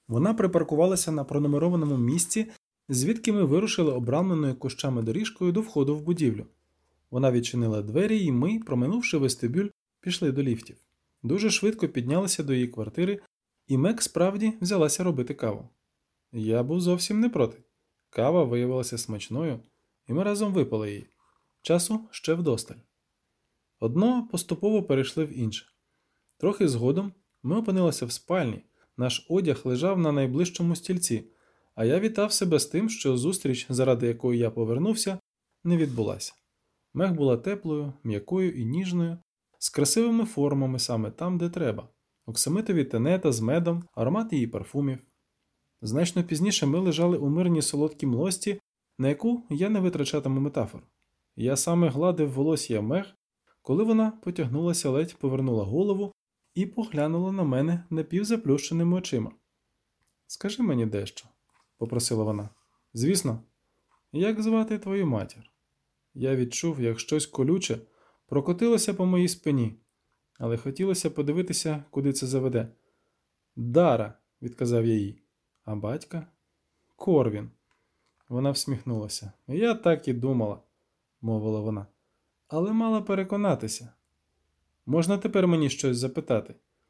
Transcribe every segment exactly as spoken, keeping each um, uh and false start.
Вона припаркувалася на пронумерованому місці, звідки ми вирушили обрамленою кущами доріжкою до входу в будівлю. Вона відчинила двері, і ми, проминувши вестибюль, пішли до ліфтів. Дуже швидко піднялися до її квартири, і Мек справді взялася робити каву. Я був зовсім не проти. Кава виявилася смачною, і ми разом випили її. Часу ще вдосталь. Одно поступово перейшли в інше. Трохи згодом ми опинилися в спальні, наш одяг лежав на найближчому стільці, а я вітав себе з тим, що зустріч, заради якої я повернувся, не відбулася. Мех була теплою, м'якою і ніжною, з красивими формами саме там, де треба. Оксамитові тенета з медом, аромат її парфумів. Значно пізніше ми лежали у мирній солодкій млості, на яку я не витрачатиму метафор. Я саме гладив волосся Мех, коли вона потягнулася, ледь повернула голову і поглянула на мене напівзаплющеними очима. «Скажи мені дещо», – попросила вона. «Звісно. Як звати твою матір?» Я відчув, як щось колюче прокотилося по моїй спині, але хотілося подивитися, куди це заведе. «Дара», – відказав я їй. «А батька?» «Корвін». Вона всміхнулася. «Я так і думала», – мовила вона. «Але мала переконатися. Можна тепер мені щось запитати?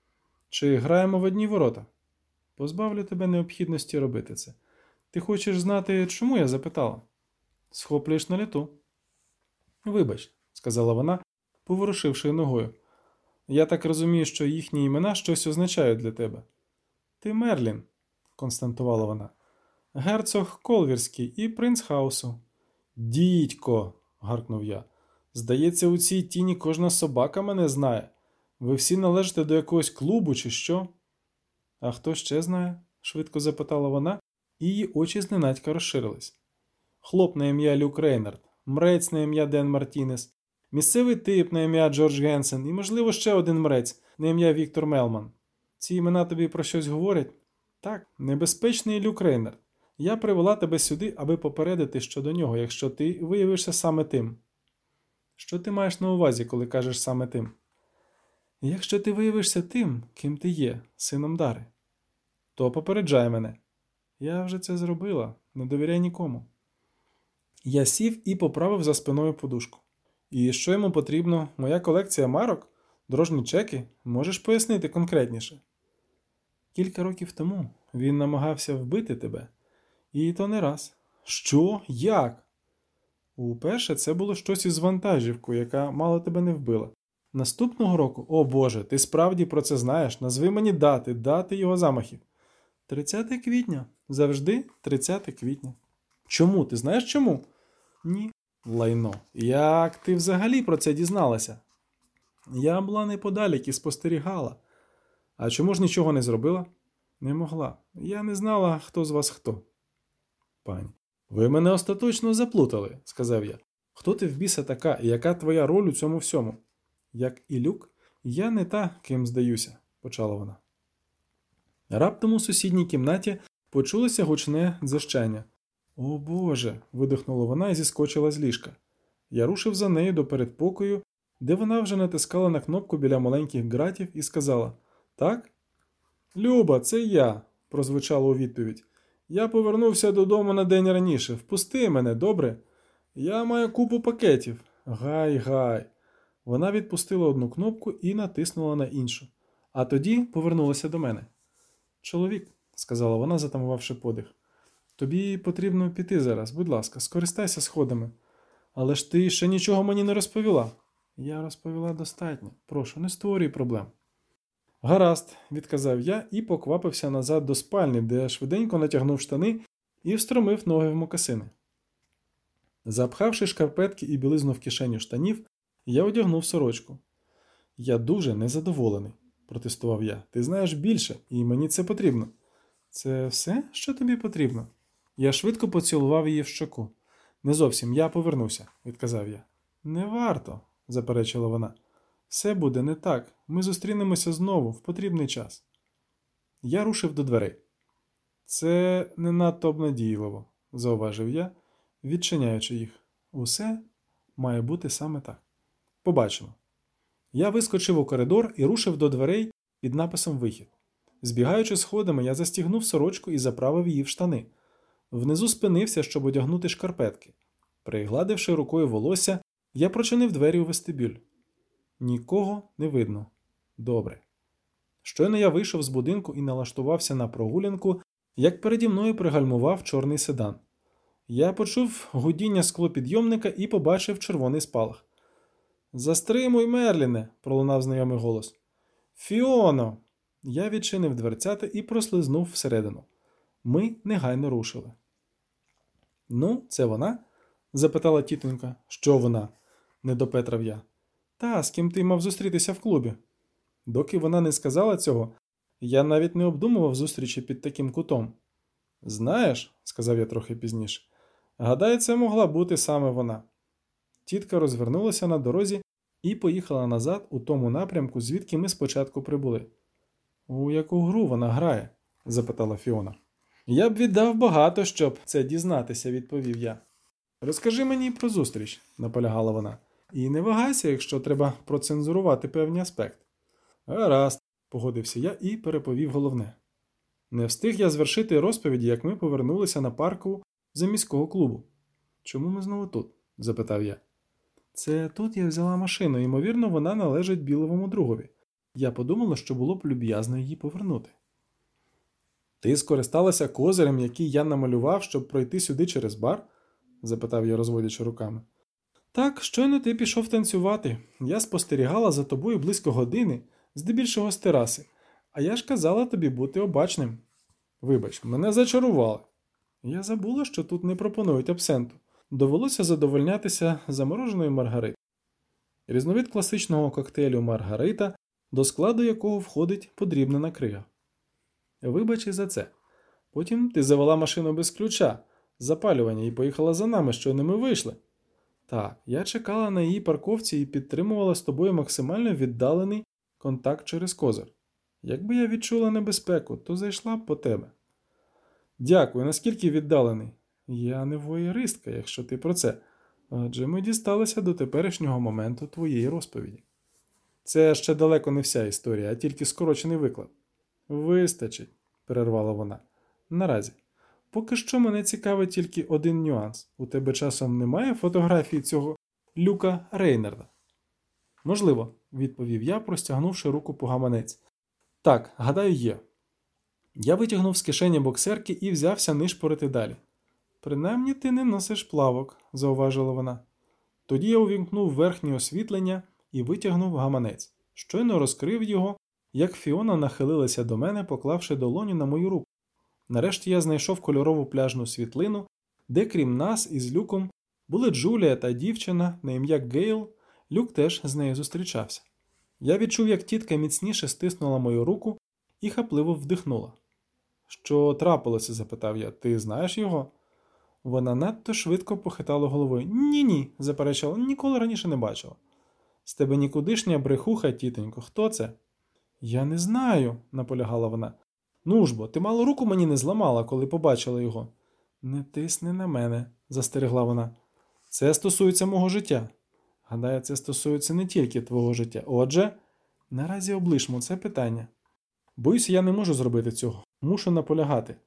Чи граємо в одні ворота? Позбавлю тебе необхідності робити це. Ти хочеш знати, чому я запитала? Схоплюєш на літу?» «Вибач», – сказала вона, поворушивши ногою. «Я так розумію, що їхні імена щось означають для тебе». «Ти Мерлін», – констатувала вона. «Герцог Колвірський і принц Хаусу». «Дідько», – гаркнув я. «Здається, у цій тіні кожна собака мене знає. Ви всі належите до якогось клубу чи що?» «А хто ще знає?» – швидко запитала вона, і її очі зненацька розширились. «Хлоп на ім'я Люк Рейнард, мрець на ім'я Ден Мартінес, місцевий тип на ім'я Джордж Генсен і, можливо, ще один мрець на ім'я Віктор Мелман. Ці імена тобі про щось говорять?» «Так, небезпечний Люк Рейнард. Я привела тебе сюди, аби попередити щодо нього, якщо ти виявишся саме тим». «Що ти маєш на увазі, коли кажеш саме тим?» «Якщо ти виявишся тим, ким ти є, сином Дари, то попереджай мене». «Я вже це зробила, не довіряй нікому». Я сів і поправив за спиною подушку. «І що йому потрібно? Моя колекція марок? Дорожні чеки? Можеш пояснити конкретніше?» «Кілька років тому він намагався вбити тебе. І то не раз». «Що? Як?» «Уперше це було щось із вантажівкою, яка мало тебе не вбила. Наступного року, о Боже, ти справді про це знаєш, назви мені дати, дати його замахів». тридцяте квітня. Завжди тридцяте квітня. «Чому? Ти знаєш чому?» «Ні». «Лайно. Як ти взагалі про це дізналася?» «Я була неподалік і спостерігала». «А чому ж нічого не зробила?» «Не могла. Я не знала, хто з вас хто». «Пані, ви мене остаточно заплутали», – сказав я. «Хто ти в біса така і яка твоя роль у цьому всьому?» «Як і Люк, я не та, ким здаюся», – почала вона. Раптом у сусідній кімнаті почулося гучне дзижчання. «О Боже!» – видихнула вона і зіскочила з ліжка. Я рушив за нею до передпокою, де вона вже натискала на кнопку біля маленьких ґратів і сказала: «Так?» «Люба, це я», – прозвучало у відповідь. «Я повернувся додому на день раніше. Впусти мене, добре? Я маю купу пакетів». «Гай, гай». Вона відпустила одну кнопку і натиснула на іншу. А тоді повернулася до мене. «Чоловік», – сказала вона, затамувавши подих, – «тобі потрібно піти зараз. Будь ласка, скористайся сходами». «Але ж ти ще нічого мені не розповіла». «Я розповіла достатньо. Прошу, не створюй проблем». «Гаразд», – відказав я і поквапився назад до спальні, де швиденько натягнув штани і встромив ноги в мокасини. Запхавши шкарпетки і білизну в кишеню штанів, я одягнув сорочку. «Я дуже незадоволений», – протестував я. «Ти знаєш більше, і мені це потрібно». «Це все, що тобі потрібно?» Я швидко поцілував її в щоку. «Не зовсім, я повернуся», – відказав я. «Не варто», – заперечила вона. «Все буде не так. Ми зустрінемося знову в потрібний час». Я рушив до дверей. «Це не надто обнадійливо», – зауважив я, відчиняючи їх. «Усе має бути саме так. Побачимо». Я вискочив у коридор і рушив до дверей під написом «Вихід». Збігаючи сходами, я застігнув сорочку і заправив її в штани. Внизу спинився, щоб одягнути шкарпетки. Пригладивши рукою волосся, я прочинив двері у вестибюль. Нікого не видно. Добре. Щойно я вийшов з будинку і налаштувався на прогулянку, як переді мною пригальмував чорний седан. Я почув гудіння склопідйомника і побачив червоний спалах. «Застримуй, Мерліне!» – пролунав знайомий голос. «Фіоно!» Я відчинив дверцята і прослизнув всередину. Ми негайно рушили. «Ну, це вона?» – запитала тітонька. «Що вона?» – не допетрав я. «Та, з ким ти мав зустрітися в клубі». Доки вона не сказала цього, я навіть не обдумував зустрічі під таким кутом. «Знаєш», – сказав я трохи пізніше, – «гадаю, це могла бути саме вона». Тітка розвернулася на дорозі і поїхала назад у тому напрямку, звідки ми спочатку прибули. «У яку гру вона грає?» – запитала Фіона. «Я б віддав багато, щоб це дізнатися», – відповів я. «Розкажи мені про зустріч», – наполягала вона. «І не вагайся, якщо треба процензурувати певні аспекти». «Гаразд», – погодився я і переповів головне. Не встиг я звершити розповіді, як ми повернулися на парку за міського клубу. «Чому ми знову тут?» – запитав я. «Це тут я взяла машину, ймовірно, вона належить Біловому другові. Я подумала, що було б люб'язно її повернути». «Ти скористалася козирем, який я намалював, щоб пройти сюди через бар?» – запитав я, розводячи руками. «Так, щойно ти пішов танцювати. Я спостерігала за тобою близько години, здебільшого з тераси. А я ж казала тобі бути обачним». «Вибач, мене зачарували». «Я забула, що тут не пропонують абсенту. Довелося задовольнятися замороженою Маргаритою». Різновид класичного коктейлю Маргарита, до складу якого входить подрібнена крига. «Вибач і за це. Потім ти завела машину без ключа, запалювання, і поїхала за нами, щойно ми вийшли». «Так, я чекала на її парковці і підтримувала з тобою максимально віддалений контакт через козир. Якби я відчула небезпеку, то зайшла б по тебе». «Дякую, наскільки віддалений?» «Я не воєристка, якщо ти про це. Адже ми дісталися до теперішнього моменту твоєї розповіді». «Це ще далеко не вся історія, а тільки скорочений виклад». «Вистачить», – перервала вона. «Наразі. Поки що мене цікавить тільки один нюанс. У тебе часом немає фотографії цього Люка Рейнарда?» «Можливо», – відповів я, простягнувши руку по гаманець. «Так, гадаю, є». Я витягнув з кишені боксерки і взявся нишпорити далі. «Принаймні ти не носиш плавок», – зауважила вона. Тоді я увімкнув верхнє освітлення і витягнув гаманець. Щойно розкрив його, як Фіона нахилилася до мене, поклавши долоню на мою руку. Нарешті я знайшов кольорову пляжну світлину, де крім нас із Люком були Джулія та дівчина на ім'я Гейл. Люк теж з нею зустрічався. Я відчув, як тітка міцніше стиснула мою руку і хапливо вдихнула. «Що трапилося?» – запитав я. «Ти знаєш його?» Вона надто швидко похитала головою. «Ні-ні», – заперечила, – «ніколи раніше не бачила». «З тебе нікудишня брехуха, тітонько. Хто це?» «Я не знаю», – наполягала вона. «Ну ж бо, ти мало руку мені не зламала, коли побачила його». «Не тисни на мене», – застерегла вона. «Це стосується мого життя». «Гадаю, це стосується не тільки твого життя. Отже, наразі облишмо це питання». «Боюся, я не можу зробити цього. Мушу наполягати».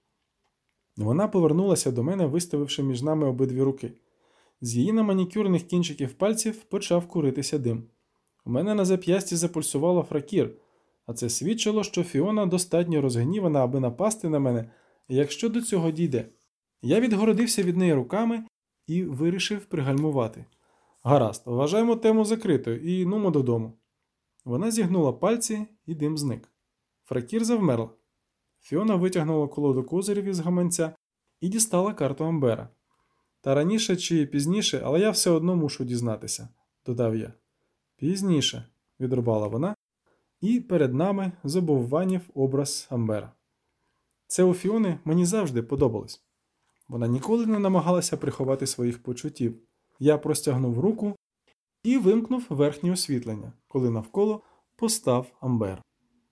Вона повернулася до мене, виставивши між нами обидві руки. З її на манікюрних кінчиків пальців почав куритися дим. У мене на зап'ясті запульсувало фракір, а це свідчило, що Фіона достатньо розгнівана, аби напасти на мене, якщо до цього дійде. Я відгородився від неї руками і вирішив пригальмувати. «Гаразд, вважаємо тему закритою і нумо додому». Вона зігнула пальці, і дим зник. Фракір завмерла. Фіона витягнула колоду козирів із гаманця і дістала карту Амбера. «Та раніше чи пізніше, але я все одно мушу дізнатися», – додав я. «Пізніше», – відрубала вона, і перед нами забовванів образ Амбера. Це у Фіони мені завжди подобалось. Вона ніколи не намагалася приховати своїх почуттів. Я простягнув руку і вимкнув верхнє освітлення, коли навколо постав Амбер.